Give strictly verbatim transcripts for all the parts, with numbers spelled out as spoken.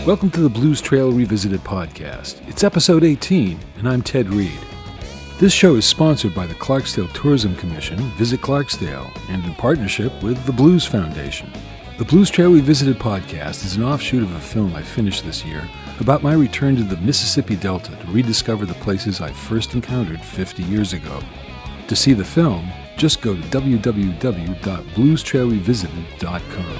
Welcome to the Blues Trail Revisited podcast. It's episode eighteen, and I'm Ted Reed. This show is sponsored by the Clarksdale Tourism Commission, Visit Clarksdale, and in partnership with the Blues Foundation. The Blues Trail Revisited podcast is an offshoot of a film I finished this year about my return to the Mississippi Delta to rediscover the places I first encountered fifty years ago. To see the film, just go to w w w dot blues trail revisited dot com.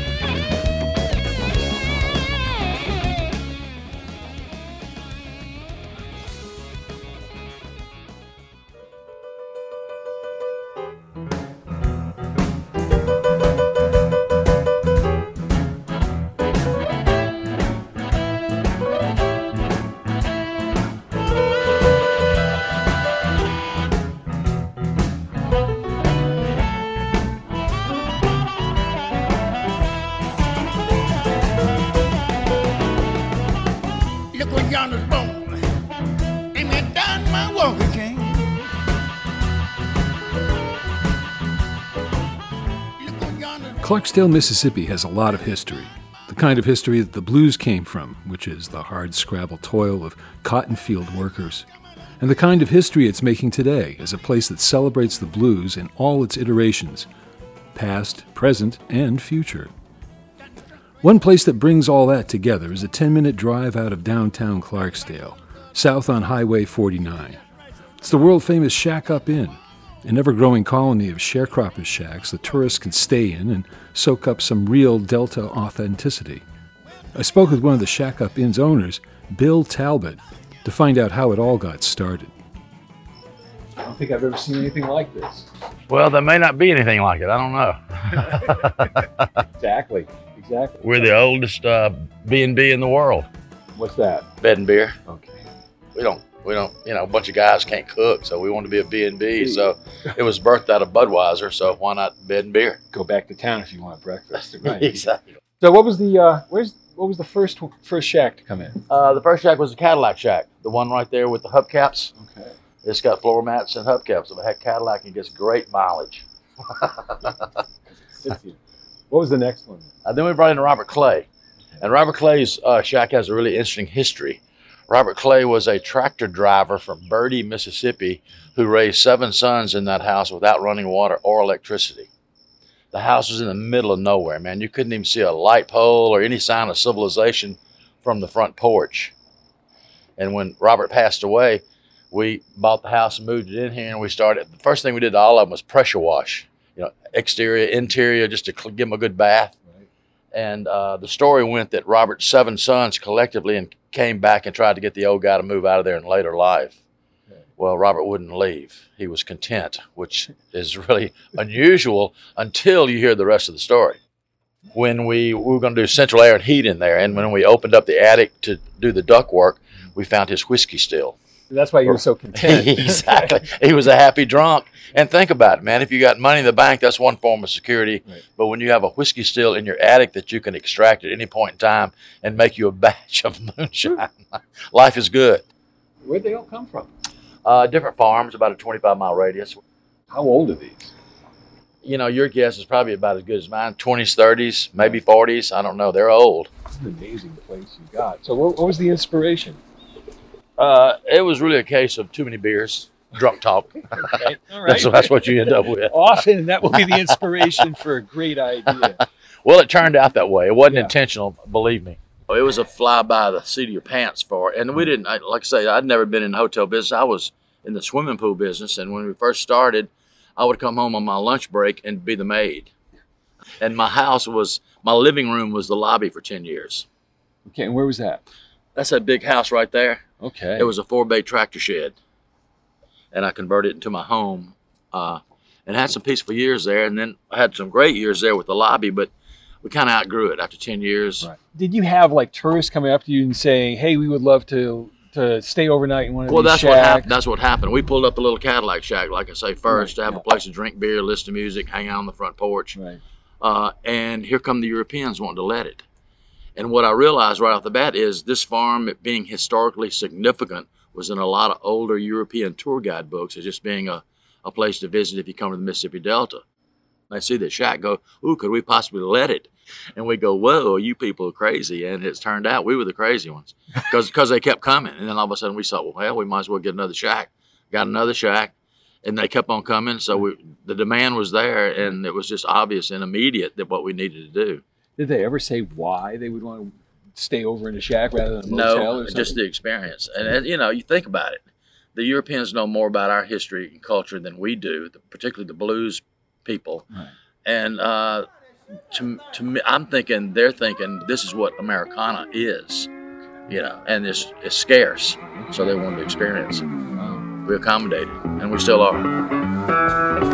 Clarksdale, Mississippi has a lot of history. The kind of history that the blues came from, which is the hard scrabble toil of cotton field workers. And the kind of history it's making today as a place that celebrates the blues in all its iterations, past, present, and future. One place that brings all that together is a ten-minute drive out of downtown Clarksdale, south on Highway forty-nine. It's the world-famous Shack Up Inn, an ever-growing colony of sharecroppers shacks that tourists can stay in and soak up some real Delta authenticity. I spoke with one of the Shack Up Inn's owners, Bill Talbot, to find out how it all got started. I don't think I've ever seen anything like this. Well, there may not be anything like it. I don't know. Exactly. Exactly. We're the oldest uh, B and B in the world. What's that? Bed and beer. Okay. We don't, we don't, you know, a bunch of guys can't cook, so we want to be a B and B. So it was birthed out of Budweiser, so why not bed and beer? Go back to town if you want breakfast. Right. Exactly. So what was the uh, where's what was the first first shack to come in? Uh, the first shack was the Cadillac Shack, the one right there with the hubcaps. Okay. It's got floor mats and hubcaps. If it had Cadillac, it gets great mileage. What was the next one? Uh, then we brought in Robert Clay. And Robert Clay's uh, shack has a really interesting history. Robert Clay was a tractor driver from Birdie, Mississippi, who raised seven sons in that house without running water or electricity. The house was in the middle of nowhere, man. You couldn't even see a light pole or any sign of civilization from the front porch. And when Robert passed away, we bought the house and moved it in here, and we started. The first thing we did to all of them was pressure wash. You know, exterior, interior, just to give them a good bath. Right. And uh, the story went that Robert's seven sons collectively and came back and tried to get the old guy to move out of there in later life. Okay. Well, Robert wouldn't leave. He was content, which is really unusual until you hear the rest of the story. When we, we were going to do central air and heat in there, and when we opened up the attic to do the duct work, we found his whiskey still. That's why you were so content. Exactly. He was a happy drunk. And think about it, man. If you got money in the bank, that's one form of security. Right. But when you have a whiskey still in your attic that you can extract at any point in time and make you a batch of moonshine, life is good. Where'd they all come from? Uh, different farms, about a twenty-five mile radius. How old are these? You know, your guess is probably about as good as mine. twenties, thirties, maybe forties. I don't know. They're old. It's an amazing place you got. So what, what was the inspiration? Uh, it was really a case of too many beers, drunk talk. Okay. All right. that's, that's what you end up with. Often that will be the inspiration for a great idea. Well, it turned out that way. It wasn't yeah. intentional, believe me. It was a fly by the seat of your pants for, and we didn't, like I say, I'd never been in the hotel business. I was in the swimming pool business, and when we first started, I would come home on my lunch break and be the maid. And my house was, my living room was the lobby for ten years. Okay, and where was that? That's that big house right there. Okay. It was a four-bay tractor shed, and I converted it into my home, uh, and had some peaceful years there, and then I had some great years there with the lobby, but we kind of outgrew it after ten years. Right. Did you have like tourists coming up to you and saying, hey, we would love to to stay overnight in one of well, these that's shacks? What happened. That's what happened. We pulled up a little Cadillac Shack, like I say, first, right. to have yeah. a place to drink beer, listen to music, hang out on the front porch. Right. Uh, and here come the Europeans wanting to let it. And what I realized right off the bat is this farm, it being historically significant, was in a lot of older European tour guide books as just being a, a place to visit if you come to the Mississippi Delta. They see the shack, go, ooh, could we possibly let it? And we go, whoa, you people are crazy. And it's turned out we were the crazy ones because because they kept coming. And then all of a sudden we thought, well, we might as well get another shack. Got another shack. And they kept on coming. So we, the demand was there, and it was just obvious and immediate that what we needed to do. Did they ever say why they would want to stay over in a shack rather than a motel No, or something? just the experience. And, and, you know, you think about it. The Europeans know more about our history and culture than we do, particularly the blues people. Right. And uh, to, to me, I'm thinking, they're thinking this is what Americana is, you know, and it's, it's scarce. So they wanted to experience it. Wow. We accommodated, and we still are.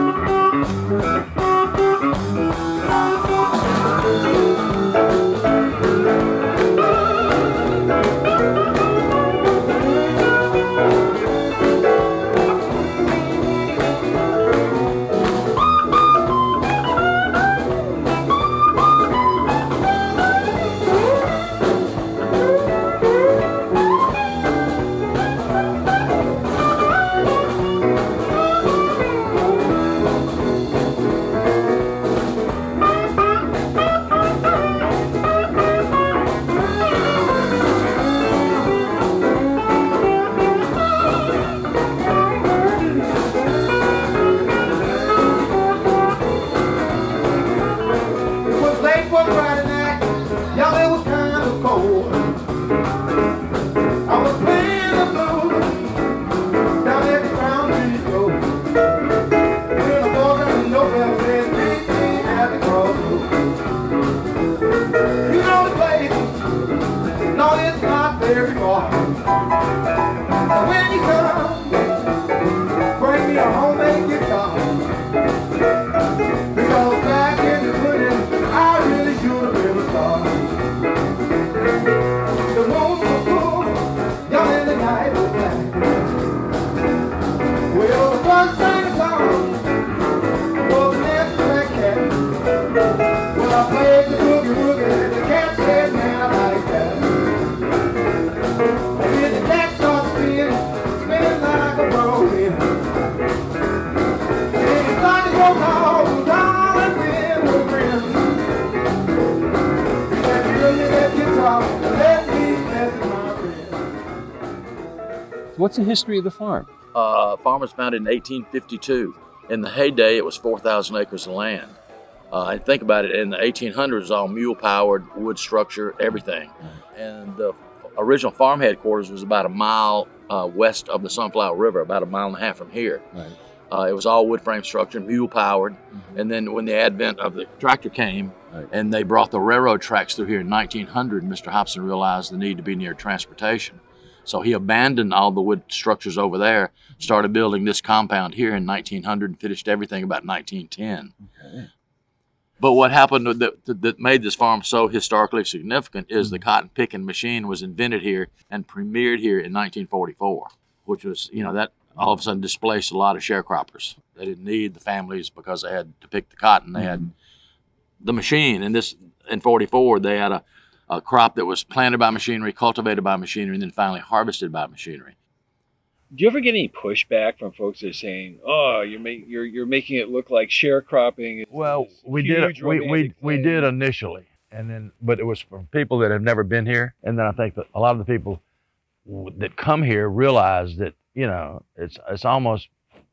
What's the history of the farm? Uh, farm was founded in eighteen fifty-two. In the heyday, it was four thousand acres of land. Uh, and think about it, in the eighteen hundreds, it was all mule-powered, wood structure, everything. And the original farm headquarters was about a mile uh, west of the Sunflower River, about a mile and a half from here. Right. Uh, it was all wood frame structure, mule-powered. Mm-hmm. And then when the advent of the tractor came, Right. and they brought the railroad tracks through here in nineteen hundred, Mister Hobson realized the need to be near transportation. So he abandoned all the wood structures over there, started building this compound here in nineteen hundred, and finished everything about nineteen ten. Okay. But what happened that, that made this farm so historically significant is the cotton picking machine was invented here and premiered here in nineteen forty-four, which was, you know, that all of a sudden displaced a lot of sharecroppers. They didn't need the families because they had to pick the cotton. They had the machine. And this, in forty-four, they had a, a crop that was planted by machinery, cultivated by machinery, and then finally harvested by machinery. Do you ever get any pushback from folks that are saying, "Oh, you're make, you're you're making it look like sharecropping"? is Well, this we huge did we we romantic we thing?" did initially, and then but it was from people that have never been here, and then I think that a lot of the people w- that come here realize that, you know, it's it's almost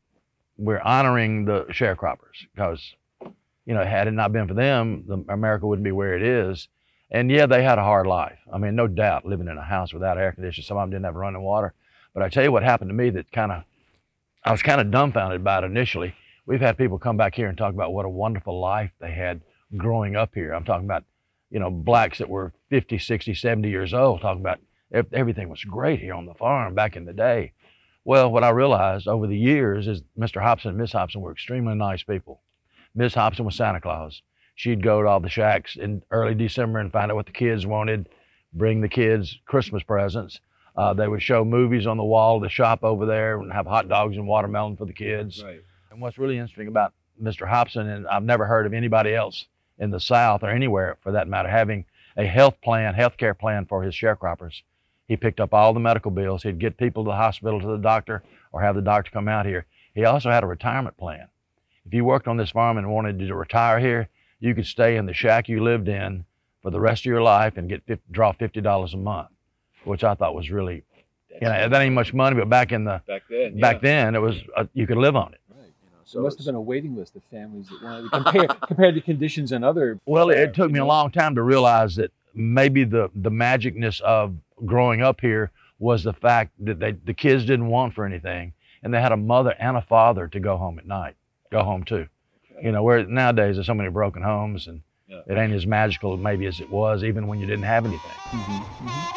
we're honoring the sharecroppers because, you know, had it not been for them, the, America wouldn't be where it is. And yeah, they had a hard life. I mean, no doubt, living in a house without air conditioning. Some of them didn't have running water. But I tell you what happened to me that kind of, I was kind of dumbfounded by it initially. We've had people come back here and talk about what a wonderful life they had growing up here. I'm talking about, you know, blacks that were fifty, sixty, seventy years old, talking about everything was great here on the farm back in the day. Well, what I realized over the years is Mister Hobson and Miss Hobson were extremely nice people. Miss Hobson was Santa Claus. She'd go to all the shacks in early December and find out what the kids wanted, bring the kids Christmas presents. Uh, they would show movies on the wall of the shop over there and have hot dogs and watermelon for the kids. Right. And what's really interesting about Mister Hobson, and I've never heard of anybody else in the South or anywhere for that matter, having a health plan, health care plan for his sharecroppers. He picked up all the medical bills. He'd get people to the hospital, to the doctor, or have the doctor come out here. He also had a retirement plan. if you worked on this farm and wanted to retire here, you could stay in the shack you lived in for the rest of your life and get draw fifty dollars a month, which I thought was really, you know, that ain't much money, but back in the back then, back yeah. then it was uh, you could live on it. Right. You know, So there must have been a waiting list of families that wanted to compare compare the conditions and other. Well, it, it took you me a know? long time to realize that maybe the the magicness of growing up here was the fact that they the kids didn't want for anything, and they had a mother and a father to go home at night, go home to. You know, where nowadays there's so many broken homes, and Yeah. it ain't as magical maybe as it was even when you didn't have anything. Mm-hmm. Mm-hmm.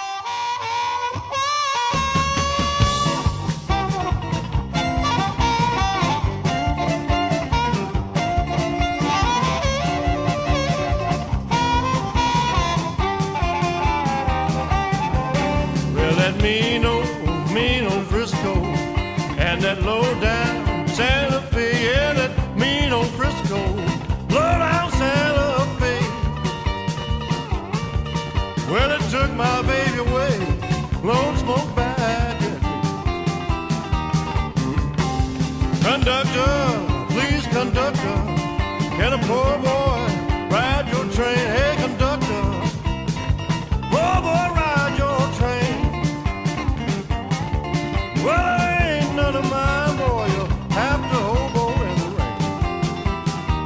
Well, that mean old, mean old Frisco, and that low down Santa Fe, yeah, that mean old Frisco, low down Santa Fe. Well, it took my baby away, blowing smoke back at me. Conductor, please, conductor, can a poor boy ride your train? Hey, conductor, poor boy ride your train. Well, it ain't none of mine, boy, you'll have to hobo in the rain.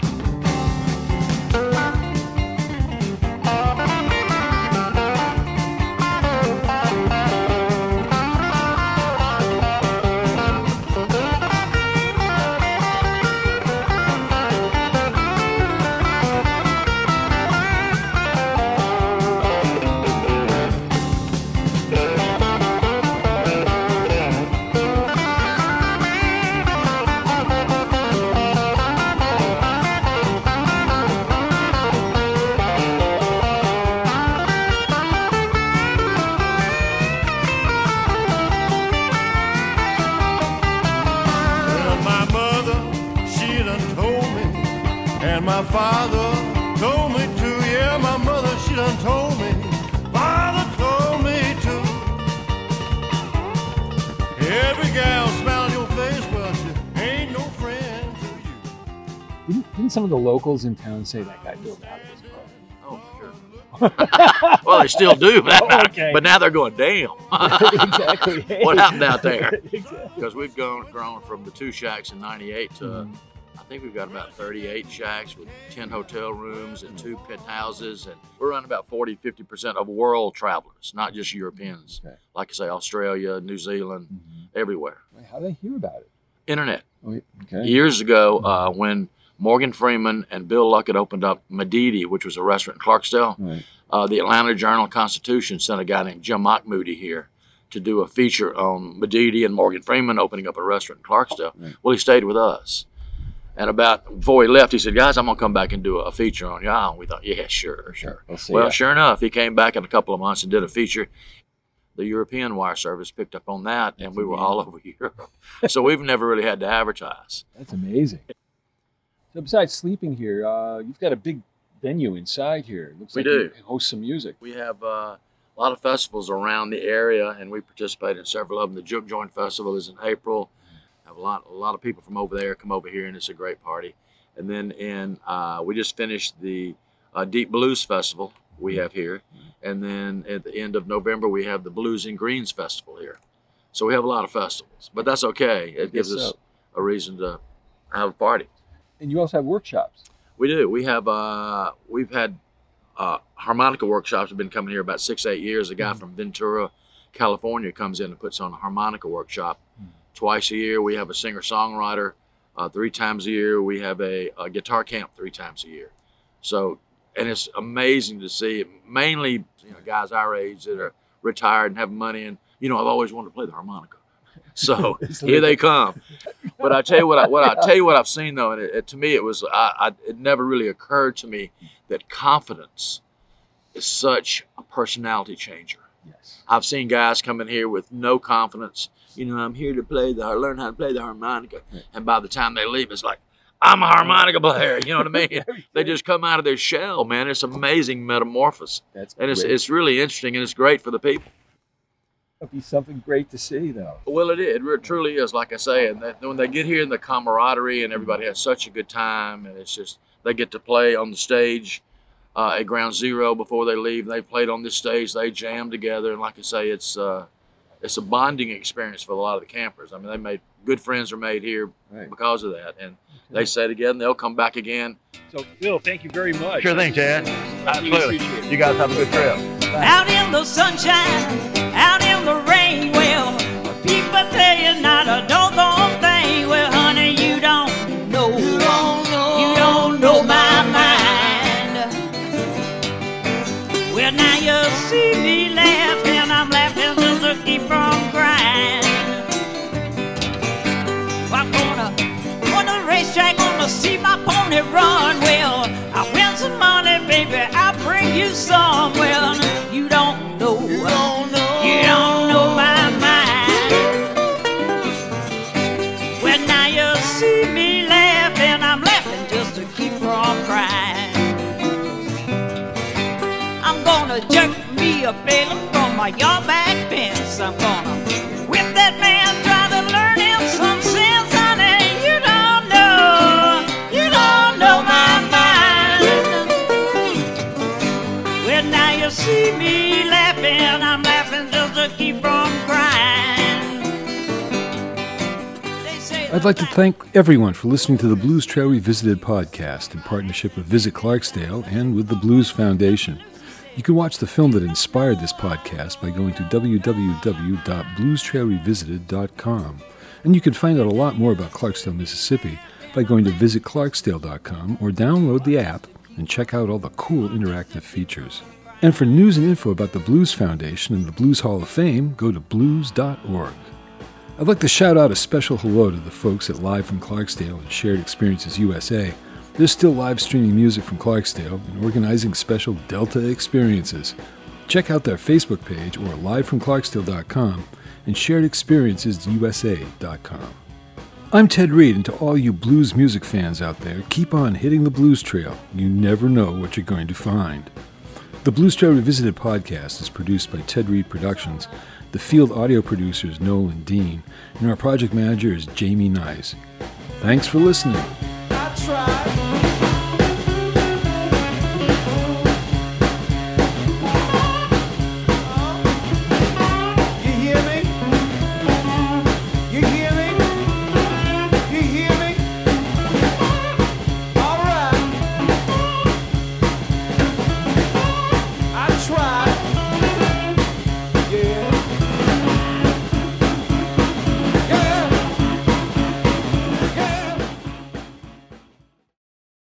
Well, my mother, she done told me, and my father told me too. Yeah, my mother, she done told me, father told me too. Every gal smile on your face, well, she ain't no friend to you. Didn't, didn't some of the locals in town say that guy built out of his car? Oh, sure. Well, they still do, but, Oh, okay. but now they're going, damn. Exactly. What happened out there? Exactly. Because we've gone, grown from the two shacks in ninety-eight to, Mhm. I think we've got about thirty-eight shacks with ten hotel rooms and two penthouses. And we're running about forty, fifty percent of world travelers, not just Europeans. Okay. Like I say, Australia, New Zealand, Mhm. everywhere. How did they hear about it? Internet. Oh, yeah. Okay. Years ago, uh, when Morgan Freeman and Bill Luckett opened up Medidi, which was a restaurant in Clarksdale, Right. uh, the Atlanta Journal-Constitution sent a guy named Jim Mockmoody here to do a feature on Medidi and Morgan Freeman opening up a restaurant in Clarksdale. Right. Well, he stayed with us. And about before he left, he said, guys, I'm going to come back and do a feature on y'all. And we thought, yeah, sure, sure. We'll see Well, ya. sure enough, he came back in a couple of months and did a feature. The European wire service picked up on that, and That's we were all over Europe. So we've never really had to advertise. That's amazing. So besides sleeping here, uh, you've got a big venue inside here. It looks We like do. you host some music. We have uh, a lot of festivals around the area, and we participate in several of them. The Juke Joint Festival is in April. Have a lot, a lot of people from over there come over here, and it's a great party. And then in, uh, we just finished the uh, Deep Blues Festival we have here, and then at the end of November we have the Blues and Greens Festival here. So we have a lot of festivals, but that's okay. It gives Yes, us so. a reason to have a party. And you also have workshops. We do. We have. Uh, we've had uh, harmonica workshops. Have been coming here about six, eight years. A guy Mm-hmm. from Ventura, California, comes in and puts on a harmonica workshop Mm-hmm. twice a year. We have a singer-songwriter uh, three times a year. We have a, a guitar camp three times a year. So, and it's amazing to see. Mainly, you know, guys our age that are retired and have money, and you know, I've always wanted to play the harmonica. So here they come. But I tell you what, I, what I tell you what I've seen though, and it, it, to me it was, I, I, it never really occurred to me that confidence is such a personality changer. Yes. I've seen guys come in here with no confidence. You know, I'm here to play the, learn how to play the harmonica, Right. and by the time they leave, it's like, I'm a harmonica player. You know what I mean? They just come out of their shell, man. It's amazing metamorphosis, That's and it's great. it's really interesting, and it's great for the people. That'd be something great to see, though. Well, it, it really truly is, like I say, and that, when they get here, and the camaraderie, and everybody has such a good time, and it's just they get to play on the stage uh, at Ground Zero before they leave. And they played on this stage, they jam together, and like I say, it's uh, it's a bonding experience for a lot of the campers. I mean, they made good friends are made here Right. because of that, and they stay together, and they'll come back again. So, Bill, thank you very much. Sure thing, Chad. I really Absolutely. appreciate it. You guys have a good trip. Out in the sunshine, out in the rain, well, people tell you not a doggone thing. Well, honey, you don't know, you don't know, you don't know my mind. Well, now you see me laughing, I'm laughing just to keep from crying. I'm gonna, on the racetrack, gonna see my pony run. Well, I win some money, baby, I'll bring you some. Well, you don't know, you don't know, you don't know my mind. Well, now you see me laughing, I'm laughing just to keep from crying. I'm gonna jerk me a bail from my yard back fence. I'm gonna whip that man, try to learn him some sense, honey. You don't know, you don't know my mind. Well, now you see me laughing, I'm laughing just to keep from crying. They say I'd like to thank everyone for listening to the Blues Trail Revisited podcast in partnership with Visit Clarksdale and with the Blues Foundation. You can watch the film that inspired this podcast by going to w w w dot blues trail revisited dot com. And you can find out a lot more about Clarksdale, Mississippi by going to visit clarksdale dot com or download the app and check out all the cool interactive features. And for news and info about the Blues Foundation and the Blues Hall of Fame, go to blues dot org. I'd like to shout out a special hello to the folks at Live from Clarksdale and Shared Experiences U S A. They're still live streaming music from Clarksdale and organizing special Delta experiences. Check out their Facebook page or live from clarksdale dot com and shared experiences u s a dot com. I'm Ted Reed, and to all you blues music fans out there, keep on hitting the blues trail. You never know what you're going to find. The Blues Trail Revisited podcast is produced by Ted Reed Productions. The field audio producer is Nolan Dean, and our project manager is Jamie Nice. Thanks for listening. I tried.